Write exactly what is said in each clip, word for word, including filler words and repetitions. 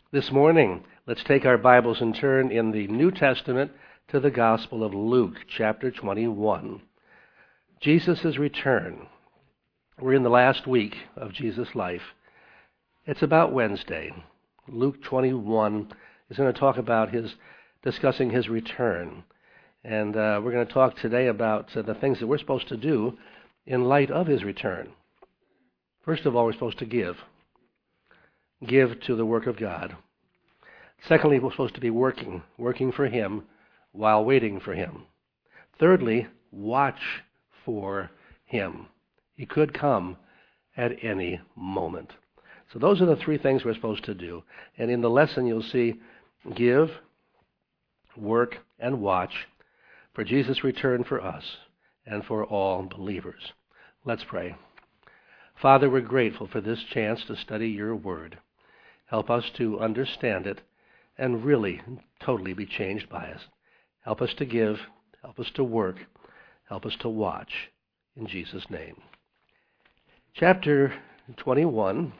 This morning, let's take our Bibles and turn in the New Testament to the Gospel of Luke, chapter twenty-one. Jesus' return. We're in the last week of Jesus' life. It's about Wednesday. Luke twenty-one is going to talk about his, discussing his return. And uh, we're going to talk today about uh, the things that we're supposed to do in light of his return. First of all, we're supposed to give. Give to the work of God. Secondly, we're supposed to be working, working for him while waiting for him. Thirdly, watch for him. He could come at any moment. So those are the three things we're supposed to do. And in the lesson you'll see give, work, and watch for Jesus' return for us and for all believers. Let's pray. Father, we're grateful for this chance to study your word. Help us to understand it and really totally be changed by it. Help us to give, help us to work, help us to watch. In Jesus' name. Chapter twenty-one,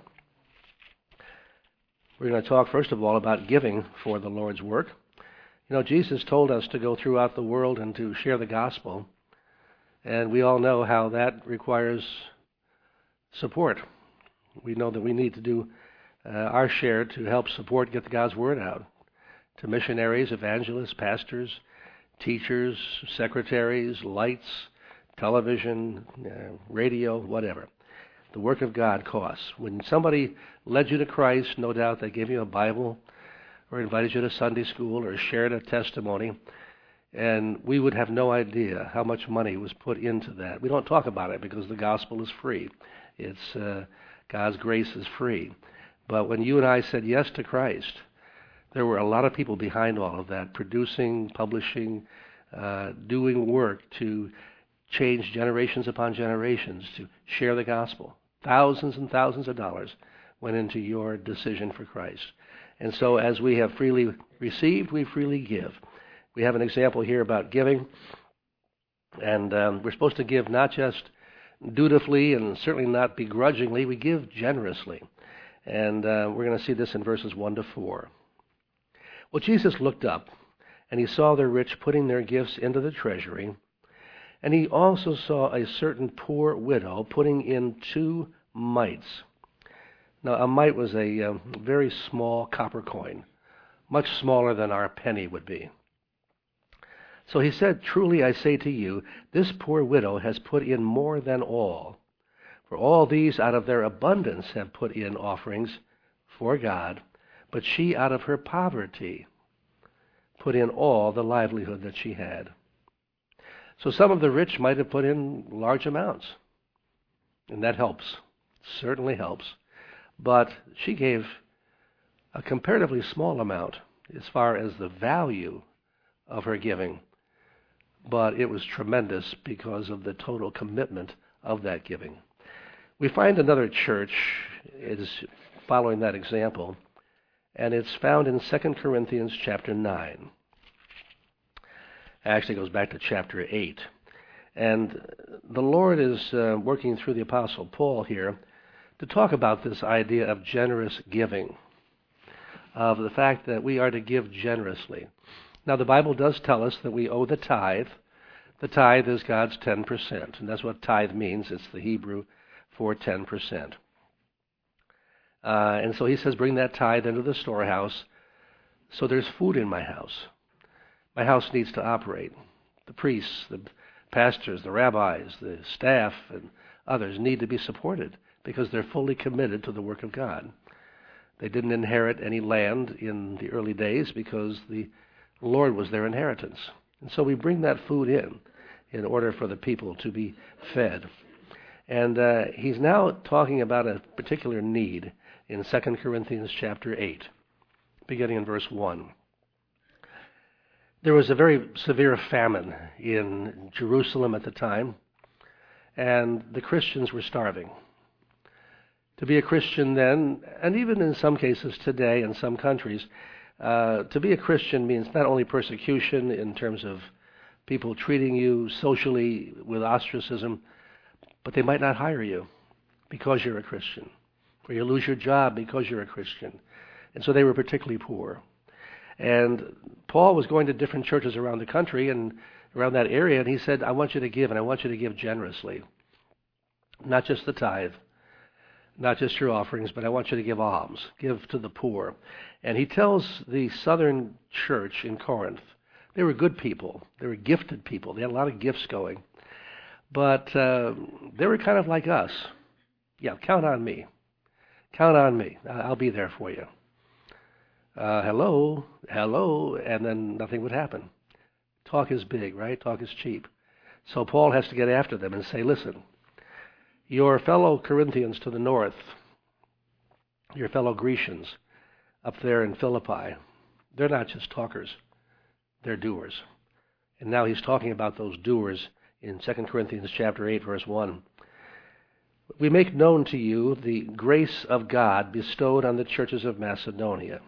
we're going to talk first of all about giving for the Lord's work. You know, Jesus told us to go throughout the world and to share the gospel, and we all know how that requires support. We know that we need to do Uh, our share to help support get God's word out to missionaries, evangelists, pastors, teachers, secretaries, lights, television, uh, radio, whatever. The work of God costs. When somebody led you to Christ, no doubt they gave you a Bible or invited you to Sunday school or shared a testimony, and we would have no idea how much money was put into that. We don't talk about it because the gospel is free. It's uh, God's grace is free. But when you and I said yes to Christ, there were a lot of people behind all of that, producing, publishing, uh, doing work to change generations upon generations, to share the gospel. Thousands and thousands of dollars went into your decision for Christ. And so as we have freely received, we freely give. We have an example here about giving, and um, we're supposed to give not just dutifully and certainly not begrudgingly, we give generously. And uh, we're going to see this in verses one to four. Well, Jesus looked up, and he saw the rich putting their gifts into the treasury, and he also saw a certain poor widow putting in two mites. Now, a mite was a uh, very small copper coin, much smaller than our penny would be. So he said, "Truly I say to you, this poor widow has put in more than all. For all these out of their abundance have put in offerings for God, but she out of her poverty put in all the livelihood that she had." So some of the rich might have put in large amounts, and that helps, certainly helps. But she gave a comparatively small amount as far as the value of her giving, but it was tremendous because of the total commitment of that giving. We find another church is following that example, and it's found in Second Corinthians chapter nine. Actually, it goes back to chapter eight. And the Lord is uh, working through the Apostle Paul here to talk about this idea of generous giving, of the fact that we are to give generously. Now, the Bible does tell us that we owe the tithe. The tithe is God's ten percent, and that's what tithe means. It's the Hebrew for ten percent. Uh, and so he says, bring that tithe into the storehouse so there's food in my house. My house needs to operate. The priests, the pastors, the rabbis, the staff, and others need to be supported because they're fully committed to the work of God. They didn't inherit any land in the early days because the Lord was their inheritance. And so we bring that food in in order for the people to be fed. And uh, he's now talking about a particular need in Second Corinthians chapter eight, beginning in verse one. There was a very severe famine in Jerusalem at the time, and the Christians were starving. To be a Christian then, and even in some cases today in some countries, uh, to be a Christian means not only persecution in terms of people treating you socially with ostracism, but they might not hire you because you're a Christian, or you lose your job because you're a Christian. And so they were particularly poor. And Paul was going to different churches around the country and around that area, and he said, I want you to give, and I want you to give generously. Not just the tithe, not just your offerings, but I want you to give alms, give to the poor. And he tells the southern church in Corinth, they were good people, they were gifted people, they had a lot of gifts going, but uh, they were kind of like us. Yeah, count on me. Count on me. I'll be there for you. Uh, hello, hello, and then nothing would happen. Talk is big, right? Talk is cheap. So Paul has to get after them and say, listen, your fellow Corinthians to the north, your fellow Grecians up there in Philippi, they're not just talkers, they're doers. And now he's talking about those doers in Second Corinthians chapter eight, verse one. We make known to you the grace of God bestowed on the churches of Macedonia.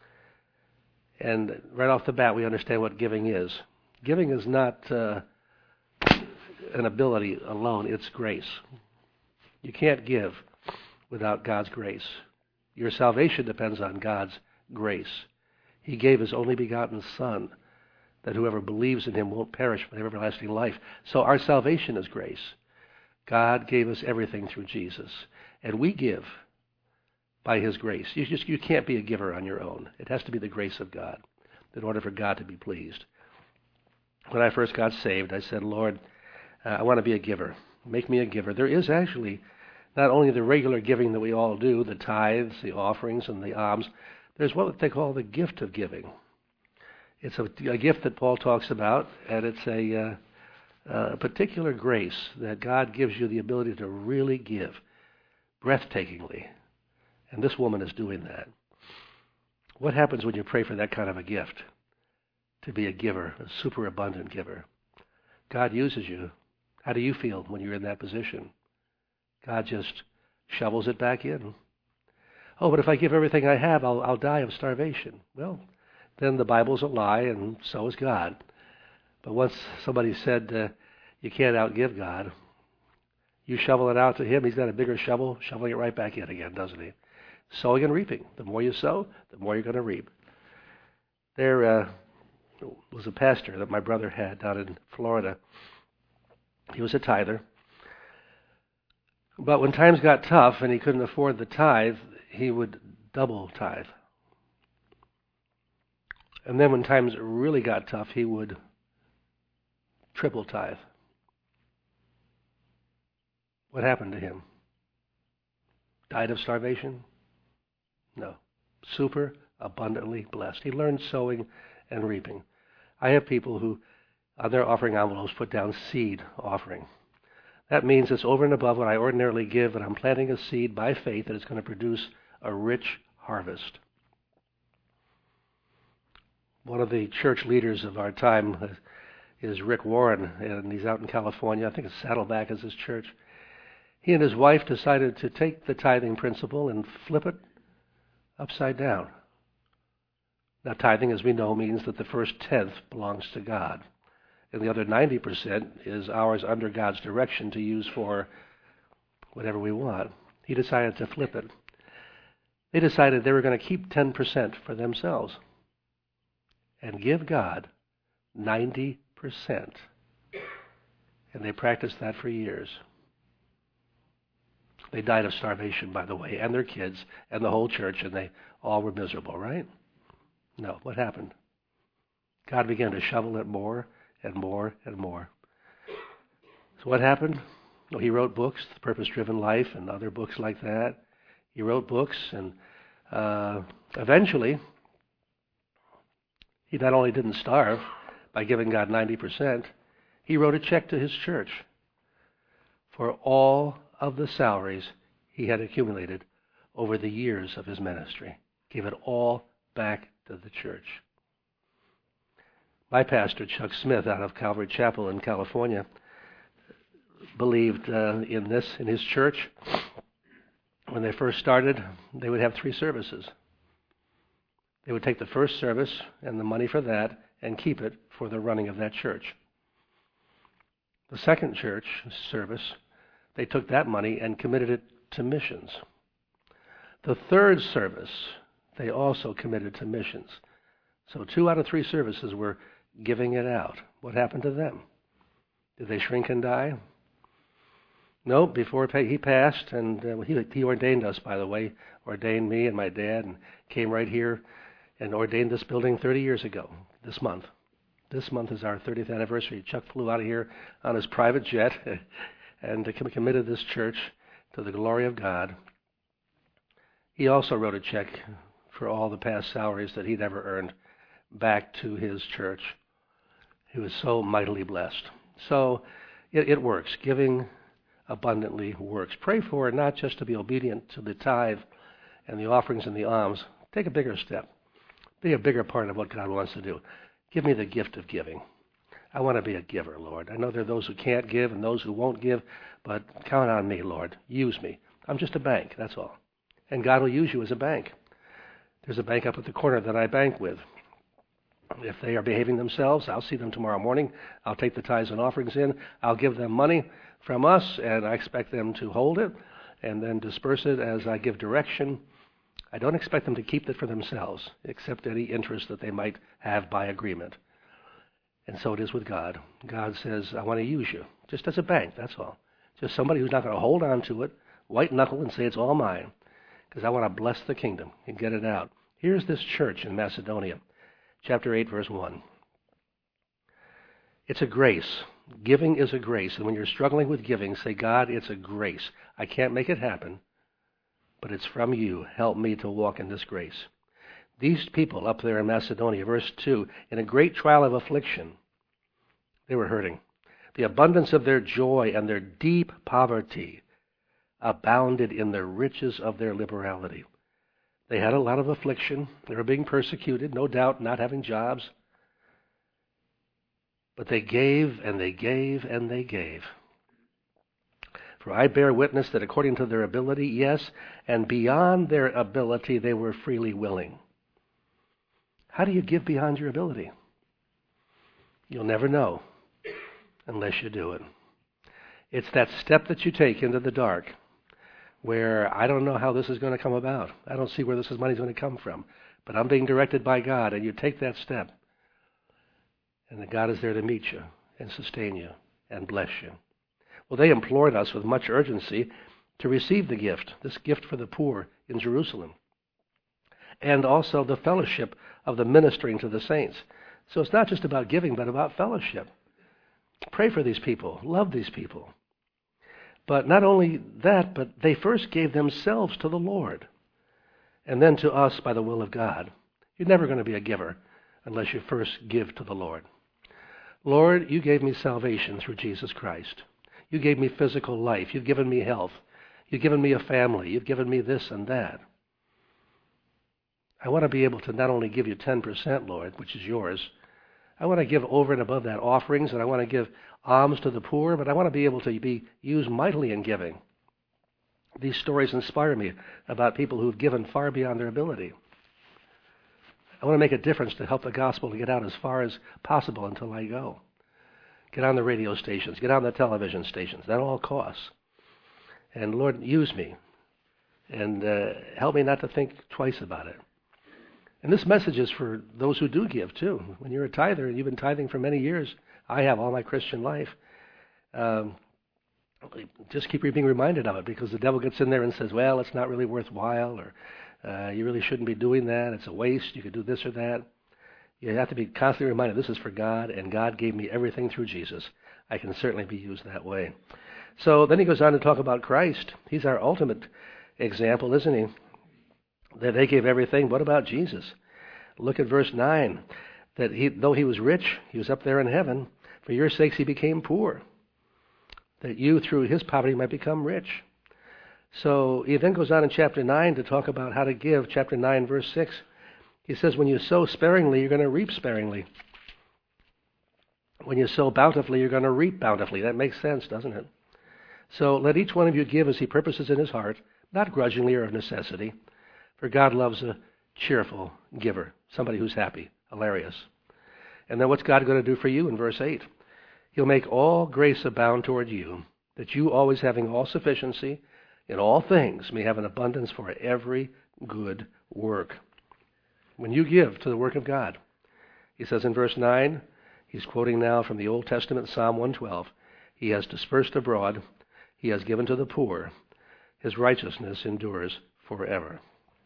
And right off the bat, we understand what giving is. Giving is not uh, an ability alone, it's grace. You can't give without God's grace. Your salvation depends on God's grace. He gave his only begotten Son, that whoever believes in him won't perish but have everlasting life. So our salvation is grace. God gave us everything through Jesus. And we give by his grace. You just you can't be a giver on your own. It has to be the grace of God in order for God to be pleased. When I first got saved, I said, Lord, uh, I want to be a giver. Make me a giver. There is actually not only the regular giving that we all do, the tithes, the offerings, and the alms, there's what they call the gift of giving. It's a, a gift that Paul talks about, and it's a, uh, a particular grace that God gives you the ability to really give breathtakingly. And this woman is doing that. What happens when you pray for that kind of a gift? To be a giver, a superabundant giver. God uses you. How do you feel when you're in that position? God just shovels it back in. Oh, but if I give everything I have, I'll, I'll die of starvation. Well, then the Bible's a lie, and so is God. But once somebody said, uh, you can't outgive God, you shovel it out to him, he's got a bigger shovel, shoveling it right back in again, doesn't he? Sowing and reaping. The more you sow, the more you're going to reap. There uh, was a pastor that my brother had down in Florida. He was a tither. But when times got tough and he couldn't afford the tithe, he would double tithe. And then when times really got tough, he would triple tithe. What happened to him? Died of starvation? No. Super abundantly blessed. He learned sowing and reaping. I have people who, on their offering envelopes, put down seed offering. That means it's over and above what I ordinarily give, and I'm planting a seed by faith that it's going to produce a rich harvest. One of the church leaders of our time is Rick Warren, and he's out in California. I think it's Saddleback is his church. He and his wife decided to take the tithing principle and flip it upside down. Now, tithing, as we know, means that the first tenth belongs to God, and the other ninety percent is ours under God's direction to use for whatever we want. He decided to flip it. They decided they were going to keep ten percent for themselves and give God ninety percent. And they practiced that for years. They died of starvation, by the way, and their kids, and the whole church, and they all were miserable, right? No, what happened? God began to shovel it more and more and more. So what happened? Well, he wrote books, The Purpose-Driven Life, and other books like that. He wrote books, and uh, eventually, he not only didn't starve by giving God ninety percent, he wrote a check to his church for all of the salaries he had accumulated over the years of his ministry. Gave it all back to the church. My pastor, Chuck Smith, out of Calvary Chapel in California, believed uh, in this in his church. When they first started, they would have three services. They would take the first service and the money for that and keep it for the running of that church. The second church service, they took that money and committed it to missions. The third service, they also committed to missions. So two out of three services were giving it out. What happened to them? Did they shrink and die? No, before he passed, and uh, he, he ordained us, by the way, ordained me and my dad, and came right here and ordained this building thirty years ago, this month. This month is our thirtieth anniversary. Chuck flew out of here on his private jet and committed this church to the glory of God. He also wrote a check for all the past salaries that he'd ever earned back to his church. He was so mightily blessed. So it, it works. Giving abundantly works. Pray for it, not just to be obedient to the tithe and the offerings and the alms. Take a bigger step. Be a bigger part of what God wants to do. Give me the gift of giving. I want to be a giver, Lord. I know there are those who can't give and those who won't give, but count on me, Lord. Use me. I'm just a bank, that's all. And God will use you as a bank. There's a bank up at the corner that I bank with. If they are behaving themselves, I'll see them tomorrow morning. I'll take the tithes and offerings in. I'll give them money from us, and I expect them to hold it and then disperse it as I give direction. I don't expect them to keep it for themselves, except any interest that they might have by agreement. And so it is with God. God says, I want to use you, just as a bank, that's all. Just somebody who's not going to hold on to it, white knuckle and say it's all mine, because I want to bless the kingdom and get it out. Here's this church in Macedonia, chapter eight, verse one. It's a grace. Giving is a grace. And when you're struggling with giving, say, God, it's a grace. I can't make it happen, but it's from you. Help me to walk in this grace. These people up there in Macedonia, verse two, in a great trial of affliction, they were hurting. The abundance of their joy and their deep poverty abounded in the riches of their liberality. They had a lot of affliction. They were being persecuted, no doubt, not having jobs. But they gave and they gave and they gave. For I bear witness that according to their ability, yes, and beyond their ability, they were freely willing. How do you give beyond your ability? You'll never know unless you do it. It's that step that you take into the dark where I don't know how this is going to come about. I don't see where this money is going to come from. But I'm being directed by God, and you take that step. And that God is there to meet you and sustain you and bless you. Well, they implored us with much urgency to receive the gift, this gift for the poor in Jerusalem, and also the fellowship of the ministering to the saints. So it's not just about giving, but about fellowship. Pray for these people. Love these people. But not only that, but they first gave themselves to the Lord, and then to us by the will of God. You're never going to be a giver unless you first give to the Lord. Lord, you gave me salvation through Jesus Christ. You gave me physical life. You've given me health. You've given me a family. You've given me this and that. I want to be able to not only give you ten percent, Lord, which is yours. I want to give over and above that offerings, and I want to give alms to the poor, but I want to be able to be used mightily in giving. These stories inspire me about people who've given far beyond their ability. I want to make a difference to help the gospel to get out as far as possible until I go. Get on the radio stations, get on the television stations. That all costs. And Lord, use me. And uh, help me not to think twice about it. And this message is for those who do give, too. When you're a tither and you've been tithing for many years, I have all my Christian life, um, just keep being reminded of it, because the devil gets in there and says, well, it's not really worthwhile, or uh, you really shouldn't be doing that. It's a waste. You could do this or that. You have to be constantly reminded, this is for God, and God gave me everything through Jesus. I can certainly be used that way. So then he goes on to talk about Christ. He's our ultimate example, isn't he? That they gave everything. What about Jesus? Look at verse nine. That he, though he was rich, he was up there in heaven. For your sakes he became poor, that you through his poverty might become rich. So he then goes on in chapter nine to talk about how to give. Chapter nine, verse six. He says, when you sow sparingly, you're going to reap sparingly. When you sow bountifully, you're going to reap bountifully. That makes sense, doesn't it? So let each one of you give as he purposes in his heart, not grudgingly or of necessity. For God loves a cheerful giver, somebody who's happy, hilarious. And then what's God going to do for you in verse eight? He'll make all grace abound toward you, that you, always having all sufficiency in all things, may have an abundance for every good work. when you give to the work of God. He says in verse nine, he's quoting now from the Old Testament, Psalm one twelve, he has dispersed abroad, he has given to the poor, his righteousness endures forever.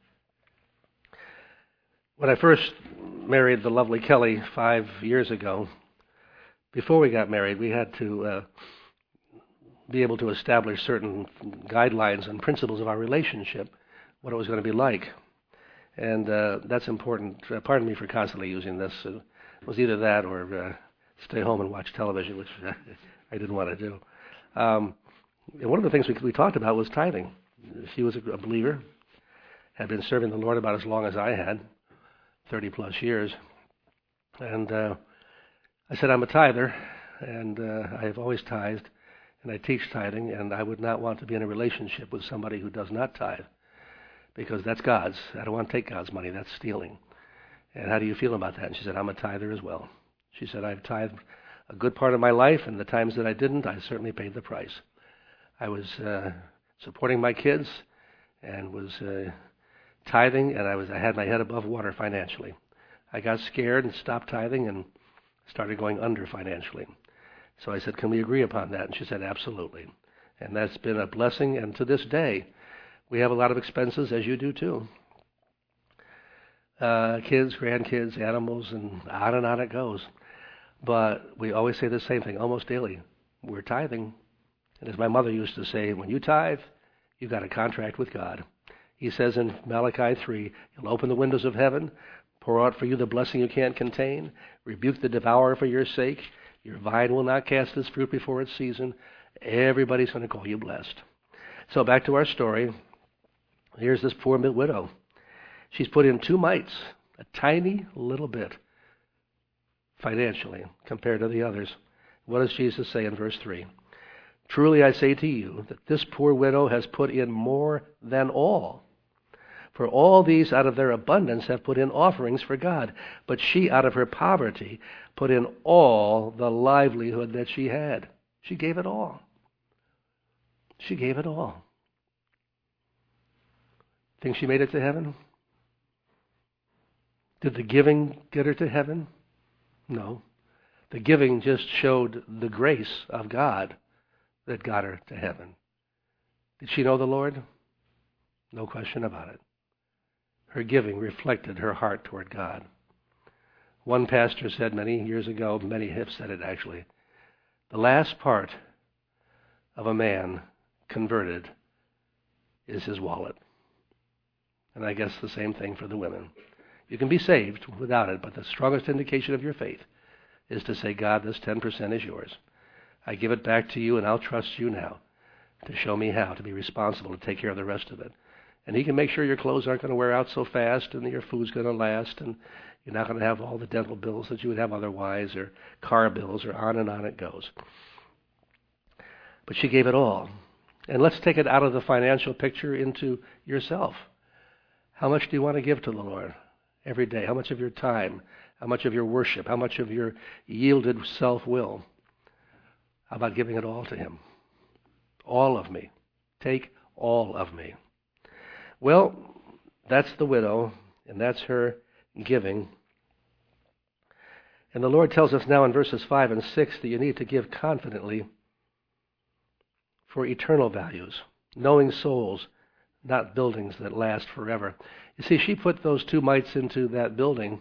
When I first married the lovely Kelly five years ago, before we got married, we had to uh, be able to establish certain guidelines and principles of our relationship, what it was going to be like. And uh, that's important. Uh, pardon me for constantly using this. Uh, it was either that or uh, stay home and watch television, which I didn't want to do. Um, and one of the things we, we talked about was tithing. She was a, a believer, had been serving the Lord about as long as I had, thirty plus years. And uh, I said, I'm a tither, and uh, I have always tithed, and I teach tithing, and I would not want to be in a relationship with somebody who does not tithe, because that's God's. I don't want to take God's money. That's stealing. And how do you feel about that? And she said, I'm a tither as well. She said, I've tithed a good part of my life, and the times that I didn't, I certainly paid the price. I was uh, supporting my kids and was uh, tithing, and I was I had my head above water financially. I got scared and stopped tithing and started going under financially. So I said, can we agree upon that? And she said, absolutely. And that's been a blessing, and to this day, we have a lot of expenses, as you do too. Uh, kids, grandkids, animals, and on and on it goes. But we always say the same thing, almost daily. We're tithing. And as my mother used to say, when you tithe, you've got a contract with God. He says in Malachi three, He'll open the windows of heaven, pour out for you the blessing you can't contain, rebuke the devourer for your sake. Your vine will not cast its fruit before its season. Everybody's going to call you blessed. So back to our story. Here's this poor widow. She's put in two mites, a tiny little bit, financially, compared to the others. What does Jesus say in verse three? Truly I say to you that this poor widow has put in more than all. For all these out of their abundance have put in offerings for God, but she out of her poverty put in all the livelihood that she had. She gave it all. She gave it all. Think she made it to heaven? Did the giving get her to heaven? No. The giving just showed the grace of God that got her to heaven. Did she know the Lord? No question about it. Her giving reflected her heart toward God. One pastor said many years ago, many have said it actually, the last part of a man converted is his wallet. And I guess the same thing for the women. You can be saved without it, but the strongest indication of your faith is to say, God, this ten percent is yours. I give it back to you, and I'll trust you now to show me how to be responsible to take care of the rest of it. And he can make sure your clothes aren't going to wear out so fast, and your food's going to last, and you're not going to have all the dental bills that you would have otherwise, or car bills, or on and on it goes. But she gave it all. And let's take it out of the financial picture into yourself. How much do you want to give to the Lord every day? How much of your time? How much of your worship? How much of your yielded self-will? How about giving it all to Him? All of me. Take all of me. Well, that's the widow, and that's her giving. And the Lord tells us now in verses five and six that you need to give confidently for eternal values, knowing souls, not buildings that last forever. You see, she put those two mites into that building,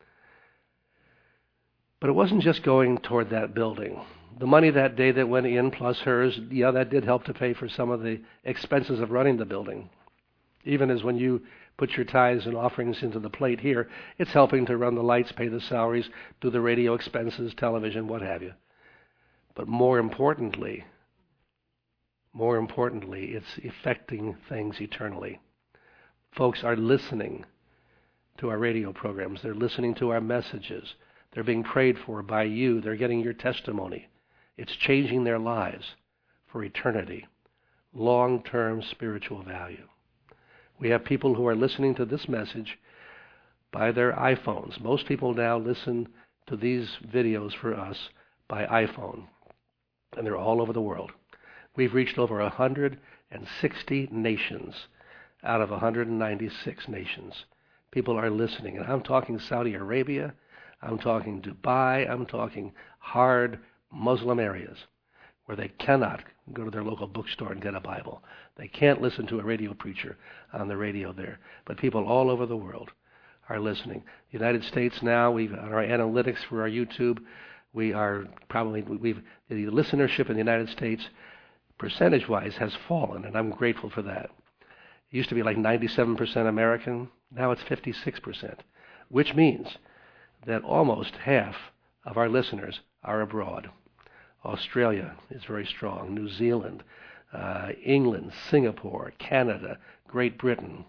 but it wasn't just going toward that building. The money that day that went in, plus hers, yeah, that did help to pay for some of the expenses of running the building. Even as when you put your tithes and offerings into the plate here, it's helping to run the lights, pay the salaries, do the radio expenses, television, what have you. But more importantly, more importantly, it's affecting things eternally. Folks are listening to our radio programs. They're listening to our messages. They're being prayed for by you. They're getting your testimony. It's changing their lives for eternity. Long-term spiritual value. We have people who are listening to this message by their iPhones. Most people now listen to these videos for us by iPhone, and they're all over the world. We've reached over one hundred sixty nations out of one hundred ninety-six nations. People are listening. And I'm talking Saudi Arabia. I'm talking Dubai. I'm talking hard Muslim areas where they cannot go to their local bookstore and get a Bible. They can't listen to a radio preacher on the radio there. But people all over the world are listening. The United States now, we've on our analytics for our YouTube, we are probably, we've the listenership in the United States, percentage-wise, has fallen, and I'm grateful for that. It used to be like ninety-seven percent American. Now it's fifty-six percent, which means that almost half of our listeners are abroad. Australia is very strong, New Zealand, uh, England, Singapore, Canada, Great Britain.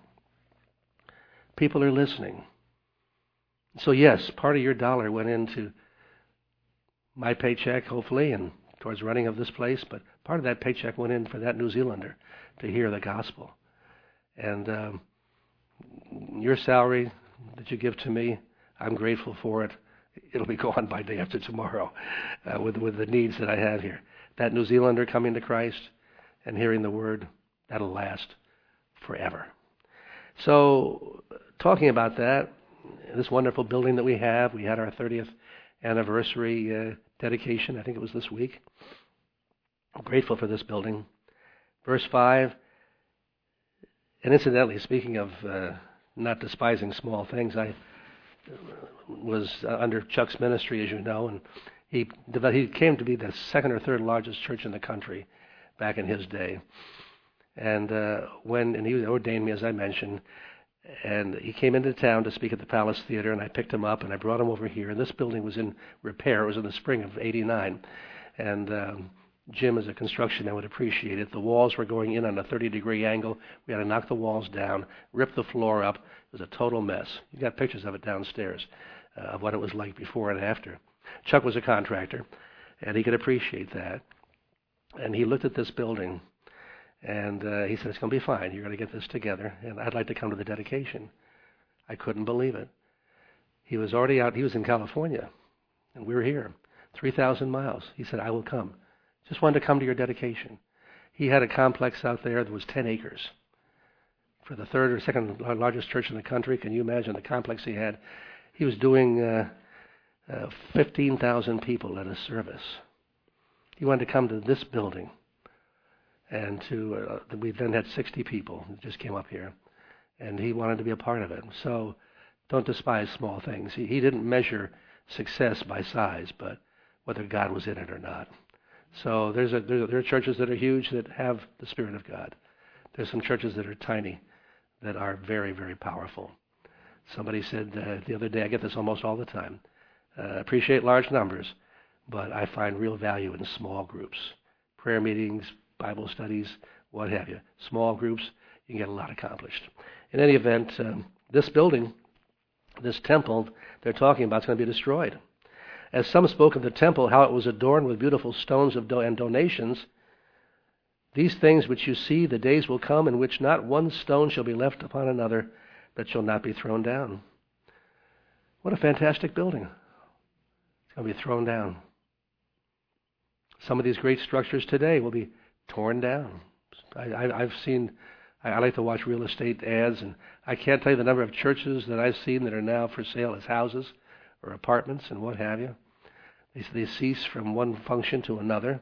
People are listening. So yes, part of your dollar went into my paycheck, hopefully, and towards running of this place, but part of that paycheck went in for that New Zealander to hear the gospel. And um, your salary that you give to me, I'm grateful for it. It'll be gone by day after tomorrow uh, with, with the needs that I have here. That New Zealander coming to Christ and hearing the word, that'll last forever. So, talking about that, this wonderful building that we have, we had our thirtieth anniversary uh, dedication, I think it was this week. I'm grateful for this building. Verse five, and incidentally, speaking of uh, not despising small things, I was uh, under Chuck's ministry, as you know, and he he came to be the second or third largest church in the country back in his day. And uh, when and he ordained me, as I mentioned, and he came into town to speak at the Palace Theater, and I picked him up and I brought him over here. And this building was in repair. It was in the spring of eighty-nine, and um, Jim, as a construction man, would appreciate it. The walls were going in on a thirty-degree angle. We had to knock the walls down, rip the floor up. It was a total mess. You got pictures of it downstairs, uh, of what it was like before and after. Chuck was a contractor, and he could appreciate that. And he looked at this building, and uh, he said, it's going to be fine. You're going to get this together, and I'd like to come to the dedication. I couldn't believe it. He was already out. He was in California, and we were here, three thousand miles. He said, I will come. Just wanted to come to your dedication. He had a complex out there that was ten acres. For the third or second largest church in the country, can you imagine the complex he had? He was doing uh, uh, fifteen thousand people at a service. He wanted to come to this building. And to uh, we then had sixty people that just came up here. And he wanted to be a part of it. So don't despise small things. He, he didn't measure success by size, but whether God was in it or not. So there's a, there, there are churches that are huge that have the Spirit of God. There's some churches that are tiny that are very, very powerful. Somebody said uh, the other day, I get this almost all the time, uh, appreciate large numbers, but I find real value in small groups. Prayer meetings, Bible studies, what have you. Small groups, you can get a lot accomplished. In any event, um, this building, this temple they're talking about is going to be destroyed. As some spoke of the temple, how it was adorned with beautiful stones of do- and donations, these things which you see, the days will come in which not one stone shall be left upon another that shall not be thrown down. What a fantastic building. It's going to be thrown down. Some of these great structures today will be torn down. I, I, I've seen, I, I like to watch real estate ads, and I can't tell you the number of churches that I've seen that are now for sale as houses or apartments and what have you. They, they cease from one function to another.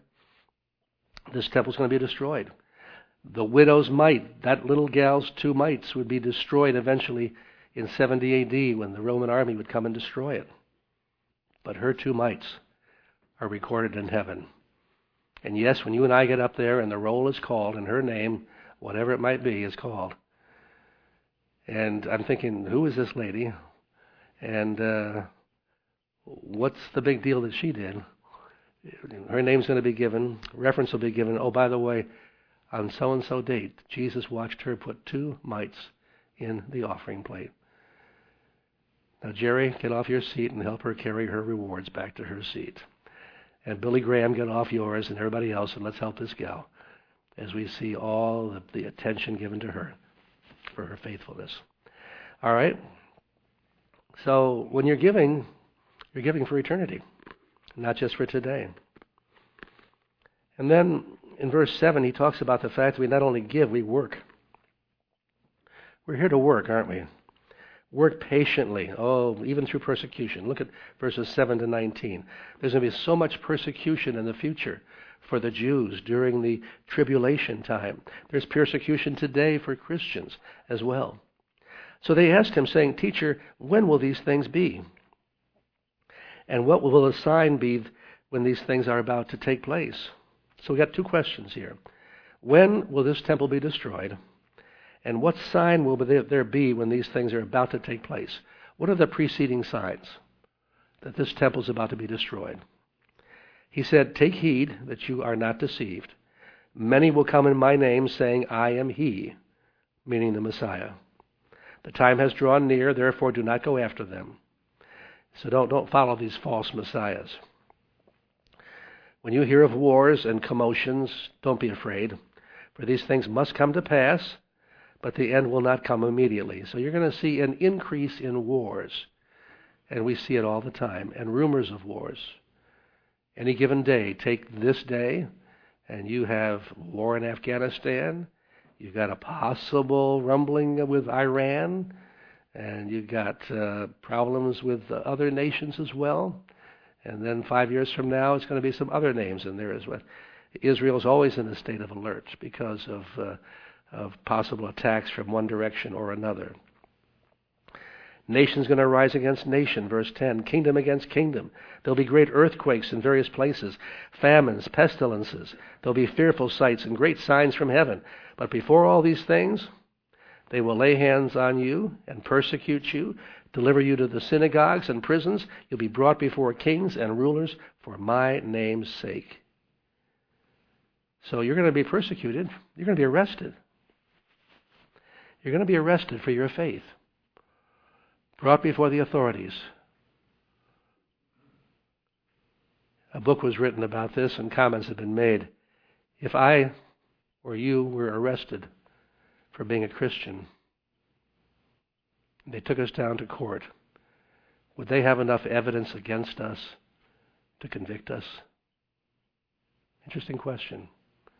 This temple's going to be destroyed. The widow's mite, that little gal's two mites, would be destroyed eventually in seventy A D when the Roman army would come and destroy it. But her two mites are recorded in heaven. And yes, when you and I get up there and the roll is called and her name, whatever it might be, is called. And I'm thinking, who is this lady? And uh, what's the big deal that she did? Her name's going to be given. Reference will be given. Oh, by the way, on so-and-so date, Jesus watched her put two mites in the offering plate. Now, Jerry, get off your seat and help her carry her rewards back to her seat. And Billy Graham, get off yours, and everybody else, and let's help this gal as we see all the, the attention given to her for her faithfulness. All right? So when you're giving, you're giving for eternity, not just for today. And then in verse seven, he talks about the fact that we not only give, we work. We're here to work, aren't we? Work patiently. Oh, even through persecution. Look at verses seven to nineteen. There's going to be so much persecution in the future for the Jews during the tribulation time. There's persecution today for Christians as well. So they asked him, saying, Teacher, when will these things be? And what will the sign be when these things are about to take place? So we got two questions here. When will this temple be destroyed? And what sign will there be when these things are about to take place? What are the preceding signs that this temple is about to be destroyed? He said, Take heed that you are not deceived. Many will come in my name, saying, I am he, meaning the Messiah. The time has drawn near, therefore do not go after them. So don't, don't follow these false messiahs. When you hear of wars and commotions, don't be afraid, for these things must come to pass, but the end will not come immediately. So you're going to see an increase in wars, and we see it all the time, and rumors of wars. Any given day, take this day, and you have war in Afghanistan, you've got a possible rumbling with Iran, and you've got uh, problems with uh, other nations as well. And then five years from now, it's going to be some other names in there as well. Israel is always in a state of alert because of uh, of possible attacks from one direction or another. Nation's going to rise against nation, verse ten. Kingdom against kingdom. There'll be great earthquakes in various places, famines, pestilences. There'll be fearful sights and great signs from heaven. But before all these things, they will lay hands on you and persecute you, deliver you to the synagogues and prisons. You'll be brought before kings and rulers for my name's sake. So you're going to be persecuted. You're going to be arrested. You're going to be arrested for your faith, brought before the authorities. A book was written about this and comments have been made. If I or you were arrested for being a Christian, and they took us down to court, would they have enough evidence against us to convict us? Interesting question.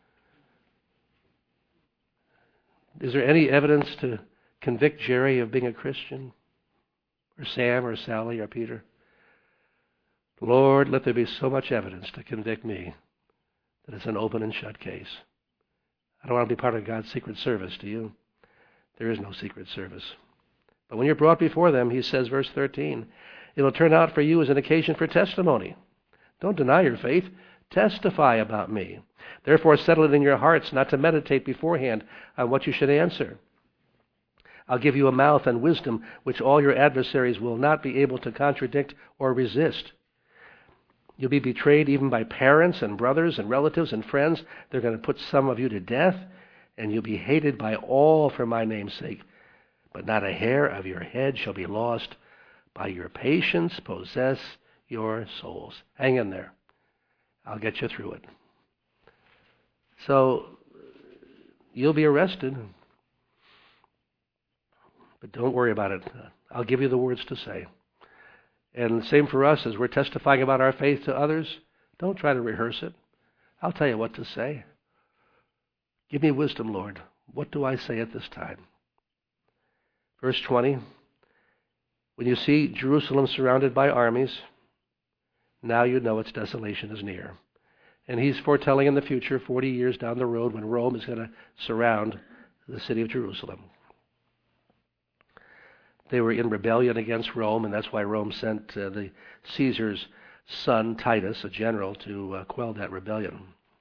Is there any evidence to convict Jerry of being a Christian? Or Sam or Sally or Peter? Lord, let there be so much evidence to convict me that it's an open and shut case. I don't want to be part of God's secret service, do you? There is no secret service. But when you're brought before them, he says, verse thirteen, it'll turn out for you as an occasion for testimony. Don't deny your faith. Testify about me. Therefore settle it in your hearts not to meditate beforehand on what you should answer. I'll give you a mouth and wisdom which all your adversaries will not be able to contradict or resist. You'll be betrayed even by parents and brothers and relatives and friends. They're going to put some of you to death, and you'll be hated by all for my name's sake. But not a hair of your head shall be lost. By your patience possess your souls. Hang in there. I'll get you through it. So, you'll be arrested. But don't worry about it. I'll give you the words to say. And same for us as we're testifying about our faith to others. Don't try to rehearse it. I'll tell you what to say. Give me wisdom, Lord. What do I say at this time? Verse twenty. When you see Jerusalem surrounded by armies, now you know its desolation is near. And he's foretelling in the future, forty years down the road, when Rome is going to surround the city of Jerusalem. They were in rebellion against Rome, and that's why Rome sent uh, the Caesar's son, Titus, a general, to uh, quell that rebellion.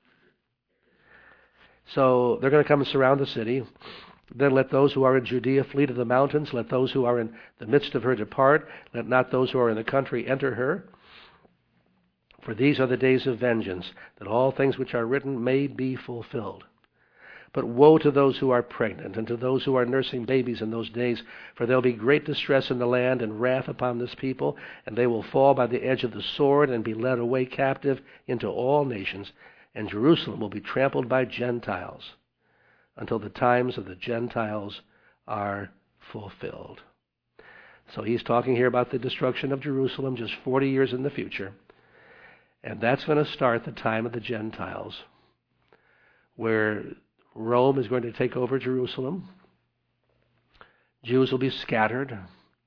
So they're going to come and surround the city. Then let those who are in Judea flee to the mountains. Let those who are in the midst of her depart. Let not those who are in the country enter her. For these are the days of vengeance, that all things which are written may be fulfilled. But woe to those who are pregnant, and to those who are nursing babies in those days, for there will be great distress in the land, and wrath upon this people, and they will fall by the edge of the sword, and be led away captive into all nations, and Jerusalem will be trampled by Gentiles, until the times of the Gentiles are fulfilled. So he's talking here about the destruction of Jerusalem just forty years in the future. And that's going to start the time of the Gentiles, where Rome is going to take over Jerusalem. Jews will be scattered.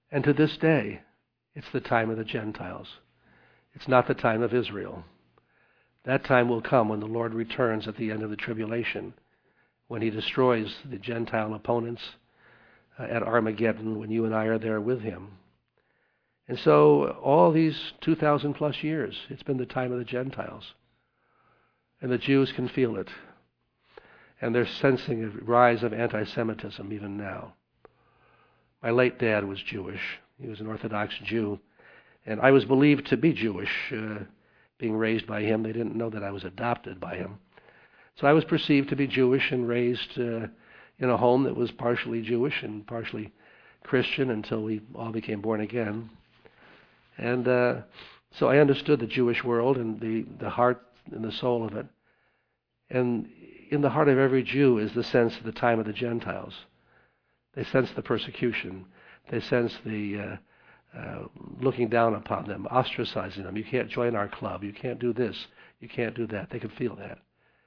And to this day, it's the time of the Gentiles. It's not the time of Israel. That time will come when the Lord returns at the end of the tribulation, when he destroys the Gentile opponents uh, at Armageddon, when you and I are there with him. And so all these two thousand plus years, it's been the time of the Gentiles. And the Jews can feel it. And they're sensing a rise of anti-Semitism even now. My late dad was Jewish. He was an Orthodox Jew. And I was believed to be Jewish, uh, being raised by him. They didn't know that I was adopted by him. So I was perceived to be Jewish and raised uh, in a home that was partially Jewish and partially Christian until we all became born again. And uh, so I understood the Jewish world and the, the heart and the soul of it. And in the heart of every Jew is the sense of the time of the Gentiles. They sense the persecution. They sense the uh, uh, looking down upon them, ostracizing them. You can't join our club. You can't do this. You can't do that. They can feel that.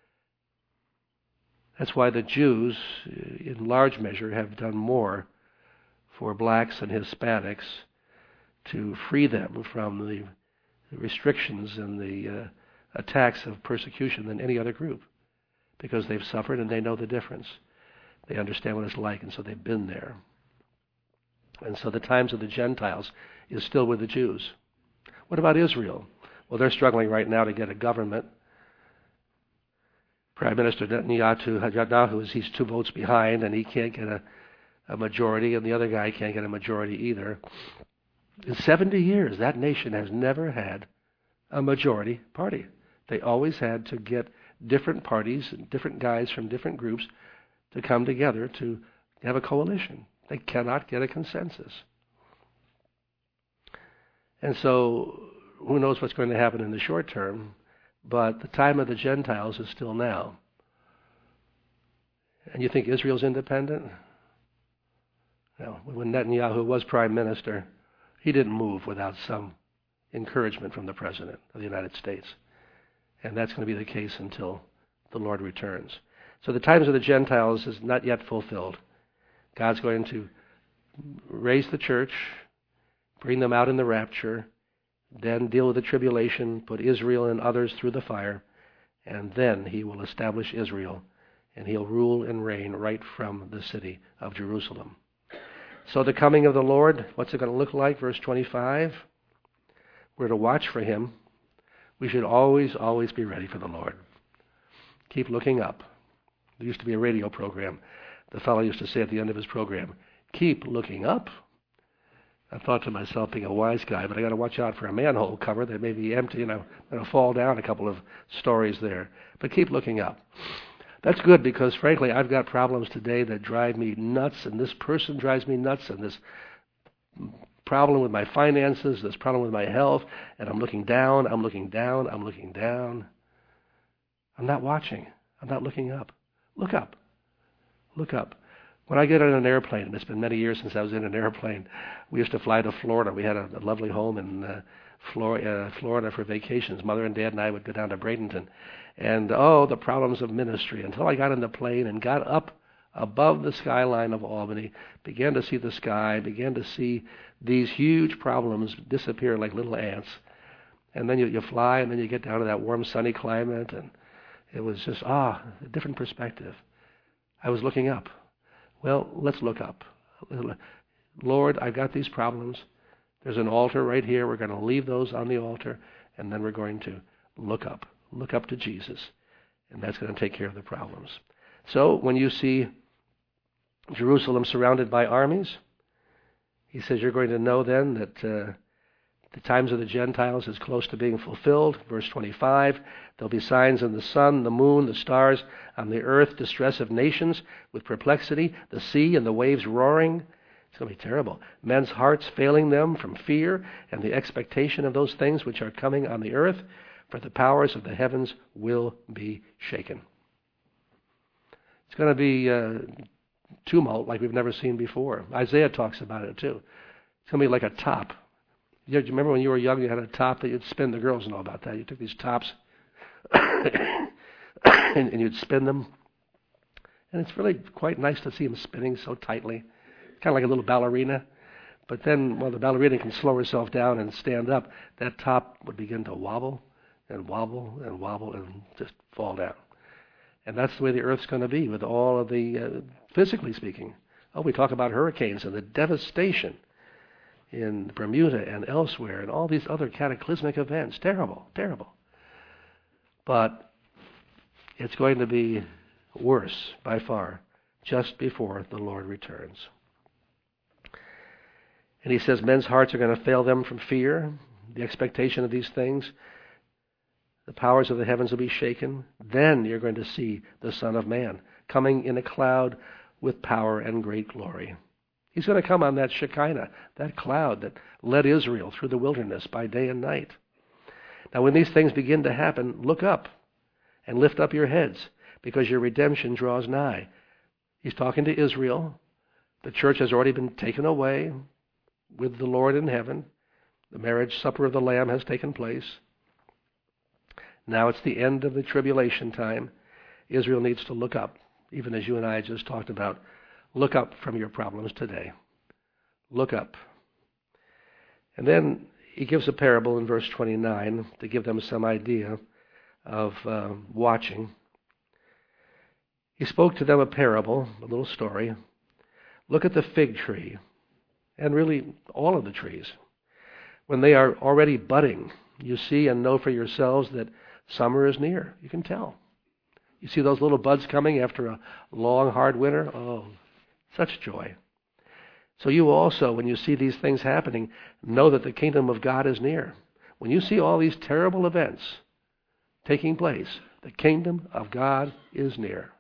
That's why the Jews, in large measure, have done more for blacks and Hispanics to free them from the restrictions and the uh, attacks of persecution than any other group, because they've suffered and they know the difference. They understand what it's like, and so they've been there. And so the times of the Gentiles is still with the Jews. What about Israel? Well, they're struggling right now to get a government. Prime Minister Netanyahu, he's two votes behind, and he can't get a, a majority, and the other guy can't get a majority either. In seventy years, that nation has never had a majority party. They always had to get different parties and different guys from different groups to come together to have a coalition. They cannot get a consensus. And so who knows what's going to happen in the short term, but the time of the Gentiles is still now. And you think Israel's independent? No. When Netanyahu was prime minister, he didn't move without some encouragement from the President of the United States. And that's going to be the case until the Lord returns. So the times of the Gentiles is not yet fulfilled. God's going to raise the church, bring them out in the rapture, then deal with the tribulation, put Israel and others through the fire, and then he will establish Israel, and he'll rule and reign right from the city of Jerusalem. So the coming of the Lord, what's it going to look like? Verse twenty-five. We're to watch for him. We should always, always be ready for the Lord. Keep looking up. There used to be a radio program. The fellow used to say at the end of his program, keep looking up. I thought to myself, being a wise guy, but I got to watch out for a manhole cover that may be empty, and I'm going to fall down a couple of stories there. But keep looking up. That's good because, frankly, I've got problems today that drive me nuts, and this person drives me nuts, and this problem with my finances, this problem with my health, and I'm looking down, I'm looking down, I'm looking down. I'm not watching. I'm not looking up. Look up. Look up. When I get on an airplane, and it's been many years since I was in an airplane, we used to fly to Florida. We had a, a lovely home in uh, Florida, uh, Florida for vacations. Mother and Dad and I would go down to Bradenton. And, oh, the problems of ministry. Until I got in the plane and got up above the skyline of Albany, began to see the sky, began to see these huge problems disappear like little ants. And then you, you fly, and then you get down to that warm, sunny climate, and it was just, ah, a different perspective. I was looking up. Well, let's look up. Lord, I've got these problems. There's an altar right here. We're going to leave those on the altar, and then we're going to look up. Look up to Jesus, and that's going to take care of the problems. So when you see Jerusalem surrounded by armies, he says you're going to know then that uh, the times of the Gentiles is close to being fulfilled. Verse twenty-five, there'll be signs in the sun, the moon, the stars, on the earth, distress of nations with perplexity, the sea and the waves roaring. It's going to be terrible. Men's hearts failing them from fear and the expectation of those things which are coming on the earth, for the powers of the heavens will be shaken. It's going to be uh, tumult like we've never seen before. Isaiah talks about it too. It's going to be like a top. Do you remember when you were young, you had a top that you'd spin? The girls know about that. You took these tops and, and you'd spin them. And it's really quite nice to see them spinning so tightly. Kind of like a little ballerina. But then, while the ballerina can slow herself down and stand up, that top would begin to wobble and wobble and wobble and just fall down. And that's the way the earth's going to be with all of the, uh, physically speaking. Oh, we talk about hurricanes and the devastation in Bermuda and elsewhere and all these other cataclysmic events. Terrible, terrible. But it's going to be worse by far just before the Lord returns. And he says men's hearts are going to fail them from fear, the expectation of these things. The powers of the heavens will be shaken. Then you're going to see the Son of Man coming in a cloud with power and great glory. He's going to come on that Shekinah, that cloud that led Israel through the wilderness by day and night. Now, when these things begin to happen, look up and lift up your heads, because your redemption draws nigh. He's talking to Israel. The church has already been taken away with the Lord in heaven. The marriage supper of the Lamb has taken place. Now it's the end of the tribulation time. Israel needs to look up, even as you and I just talked about. Look up from your problems today. Look up. And then he gives a parable in verse twenty-nine to give them some idea of uh, watching. He spoke to them a parable, a little story. Look at the fig tree, and really all of the trees. When they are already budding, you see and know for yourselves that summer is near. You can tell. You see those little buds coming after a long, hard winter? Oh, such joy. So you also, when you see these things happening, know that the kingdom of God is near. When you see all these terrible events taking place, the kingdom of God is near.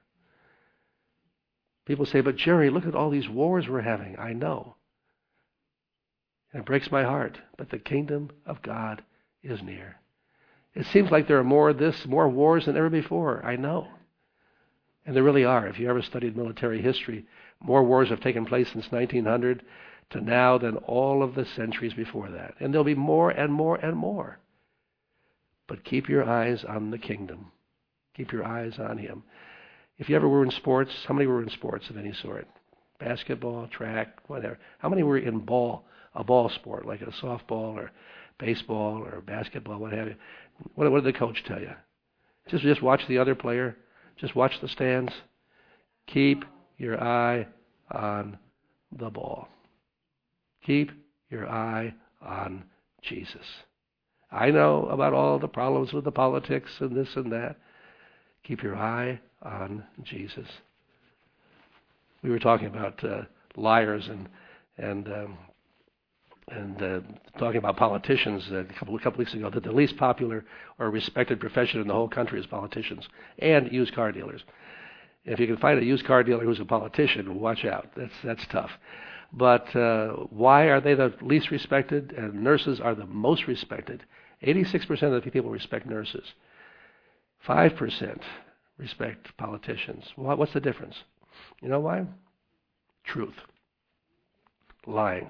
People say, but Jerry, look at all these wars we're having. I know. And it breaks my heart. But the kingdom of God is near. It seems like there are more of this, more wars than ever before. I know. And there really are. If you ever studied military history, more wars have taken place since nineteen hundred to now than all of the centuries before that. And there'll be more and more and more. But keep your eyes on the kingdom. Keep your eyes on him. If you ever were in sports, how many were in sports of any sort? Basketball, track, whatever. How many were in ball, a ball sport, like a softball or baseball or basketball, what have you? What, what did the coach tell you? Just, just watch the other player. Just watch the stands. Keep your eye on the ball. Keep your eye on Jesus. I know about all the problems with the politics and this and that. Keep your eye on Jesus. We were talking about uh, liars and and um, and uh, talking about politicians uh, a couple a couple weeks ago, that the least popular or respected profession in the whole country is politicians and used car dealers. If you can find a used car dealer who's a politician, watch out. That's that's tough. But uh, why are they the least respected and nurses are the most respected? eighty-six percent of the people respect nurses. five percent respect politicians. What's the difference? You know why? Truth. Lying.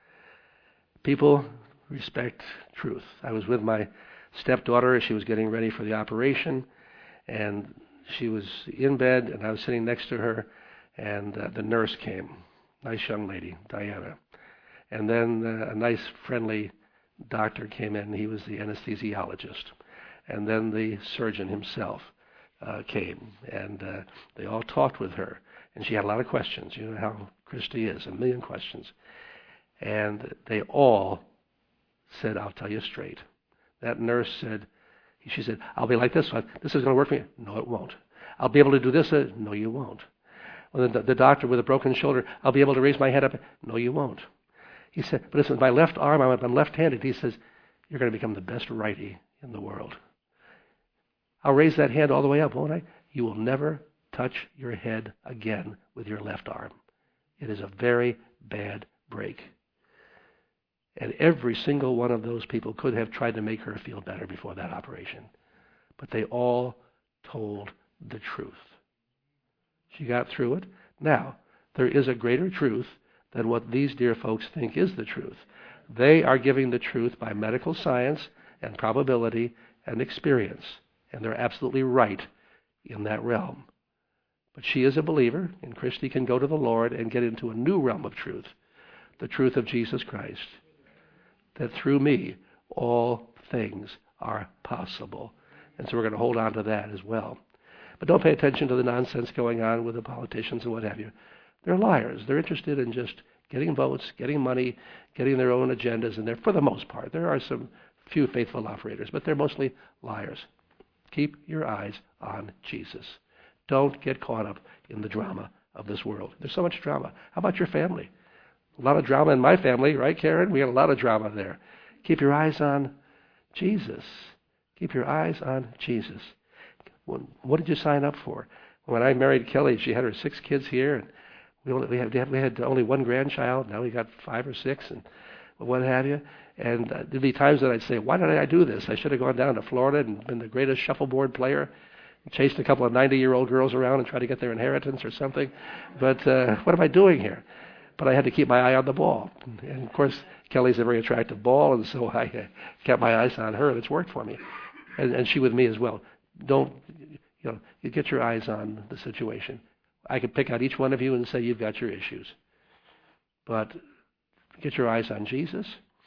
People respect truth. I was with my stepdaughter as she was getting ready for the operation, and she was in bed, and I was sitting next to her, and uh, the nurse came. Nice young lady, Diana. And then uh, a nice, friendly doctor came in. He was the anesthesiologist. And then the surgeon himself uh, came, and uh, they all talked with her. And she had a lot of questions. You know how Christy is, a million questions. And they all said, I'll tell you straight. That nurse said, she said, I'll be like this. This is going to work for you. No, it won't. I'll be able to do this. Uh, no, you won't. Well, the, the doctor with a broken shoulder, I'll be able to raise my head up. No, you won't. He said, but it's with my left arm, I'm, I'm left-handed. He says, you're going to become the best righty in the world. I'll raise that hand all the way up, won't I? You will never touch your head again with your left arm. It is a very bad break. And every single one of those people could have tried to make her feel better before that operation. But they all told the truth. She got through it. Now, there is a greater truth than what these dear folks think is the truth. They are giving the truth by medical science and probability and experience. And they're absolutely right in that realm. But she is a believer, and Christy can go to the Lord and get into a new realm of truth. the truth of Jesus Christ, that through me all things are possible. And so we're going to hold on to that as well. But don't pay attention to the nonsense going on with the politicians and what have you. They're liars. They're interested in just getting votes, getting money, getting their own agendas, and they're, for the most part, there are some few faithful operators, but they're mostly liars. Keep your eyes on Jesus. Don't get caught up in the drama of this world. There's so much drama. How about your family? A lot of drama in my family, right, Karen? We got a lot of drama there. Keep your eyes on Jesus. Keep your eyes on Jesus. What did you sign up for? When I married Kelly, she had her six kids here, and we only we had we had only one grandchild. Now we got five or six, and what have you. And uh, there'd be times that I'd say, "Why did I do this? I should have gone down to Florida and been the greatest shuffleboard player, and chased a couple of ninety-year-old girls around and tried to get their inheritance or something." But uh, what am I doing here? But I had to keep my eye on the ball, and of course, Kelly's a very attractive ball, and so I uh, kept my eyes on her, and it's worked for me, and, and she with me as well. Don't, you know, you get your eyes on the situation. I could pick out each one of you and say you've got your issues. But get your eyes on Jesus.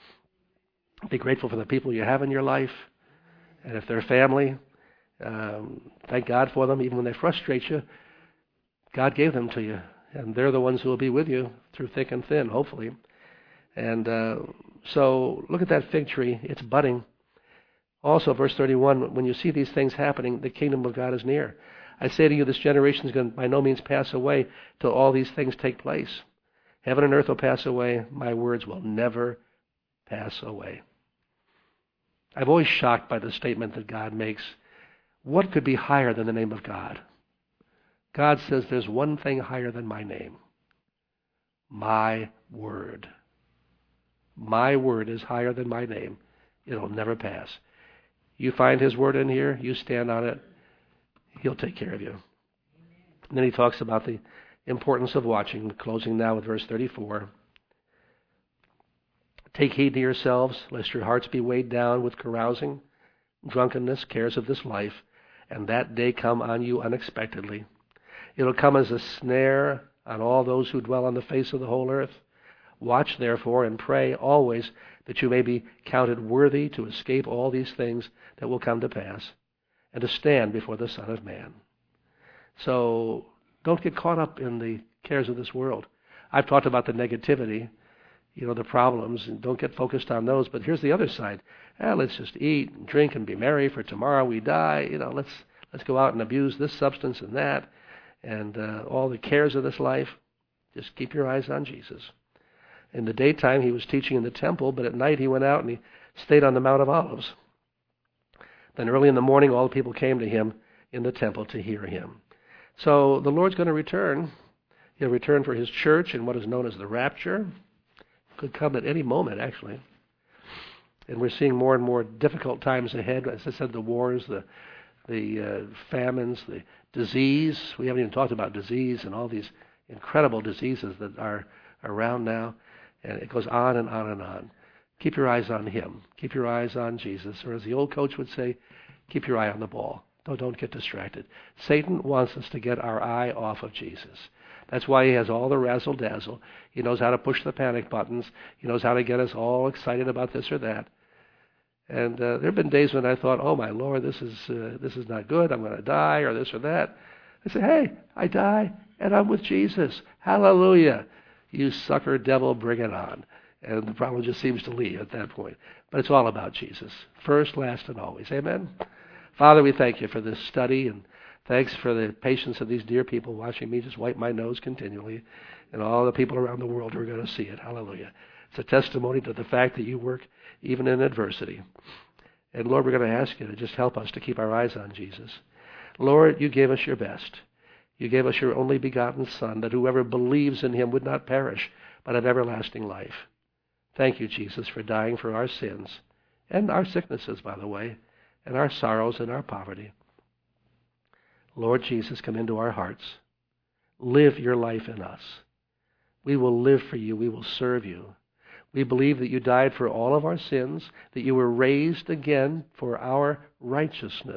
Be grateful for the people you have in your life. And if they're family, um, thank God for them. Even when they frustrate you, God gave them to you. And they're the ones who will be with you through thick and thin, hopefully. And uh, so look at that fig tree. It's budding. Also, verse thirty-one, when you see these things happening, the kingdom of God is near. I say to you, this generation is going to by no means pass away till all these things take place. Heaven and earth will pass away. My words will never pass away. I'm always shocked by the statement that God makes. What could be higher than the name of God? God says there's one thing higher than my name. My word. My word is higher than my name. It'll never pass. You find his word in here, you stand on it, he'll take care of you. And then he talks about the importance of watching, closing now with verse thirty-four. Take heed to yourselves, lest your hearts be weighed down with carousing, drunkenness, cares of this life, and that day come on you unexpectedly. It'll come as a snare on all those who dwell on the face of the whole earth. Watch, therefore, and pray always that you may be counted worthy to escape all these things that will come to pass, and to stand before the Son of Man. So don't get caught up in the cares of this world. I've talked about the negativity, you know, the problems, and don't get focused on those. But here's the other side. Eh, let's just eat and drink and be merry, for tomorrow we die. You know, let's let's go out and abuse this substance and that, and uh, all the cares of this life. Just keep your eyes on Jesus. In the daytime, he was teaching in the temple, but at night he went out and he stayed on the Mount of Olives. Then early in the morning, all the people came to him in the temple to hear him. So the Lord's going to return. He'll return for his church in what is known as the rapture. Could come at any moment, actually. And we're seeing more and more difficult times ahead. As I said, the wars, the the uh, famines, the disease. We haven't even talked about disease and all these incredible diseases that are around now. And it goes on and on and on. Keep your eyes on him. Keep your eyes on Jesus. Or as the old coach would say, keep your eye on the ball. Don't, don't get distracted. Satan wants us to get our eye off of Jesus. That's why he has all the razzle-dazzle. He knows how to push the panic buttons. He knows how to get us all excited about this or that. And uh, there have been days when I thought, oh, my Lord, this is uh, this is not good. I'm going to die or this or that. I say, hey, I die and I'm with Jesus. Hallelujah. You sucker devil, bring it on. And the problem just seems to leave at that point. But it's all about Jesus. First, last, and always. Amen? Father, we thank you for this study, and thanks for the patience of these dear people watching me just wipe my nose continually, and all the people around the world who are going to see it. Hallelujah. It's a testimony to the fact that you work even in adversity. And Lord, we're going to ask you to just help us to keep our eyes on Jesus. Lord, you gave us your best. You gave us your only begotten Son, that whoever believes in him would not perish, but have everlasting life. Thank you, Jesus, for dying for our sins, and our sicknesses, by the way, and our sorrows and our poverty. Lord Jesus, come into our hearts. Live your life in us. We will live for you. We will serve you. We believe that you died for all of our sins, that you were raised again for our righteousness.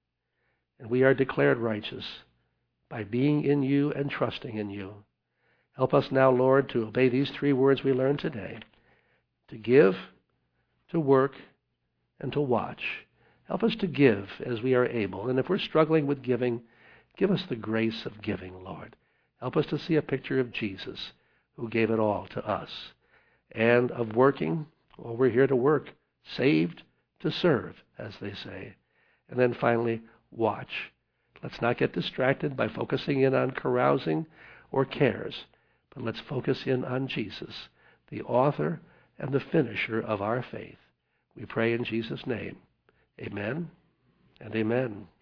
And we are declared righteous by being in you and trusting in you. Help us now, Lord, to obey these three words we learned today: to give, to work, and to watch. Help us to give as we are able. And if we're struggling with giving, give us the grace of giving, Lord. Help us to see a picture of Jesus, who gave it all to us. And of working, well, we're here to work, saved to serve, as they say. And then finally, watch. Let's not get distracted by focusing in on carousing or cares, but let's focus in on Jesus, the author and the finisher of our faith. We pray in Jesus' name. Amen and amen.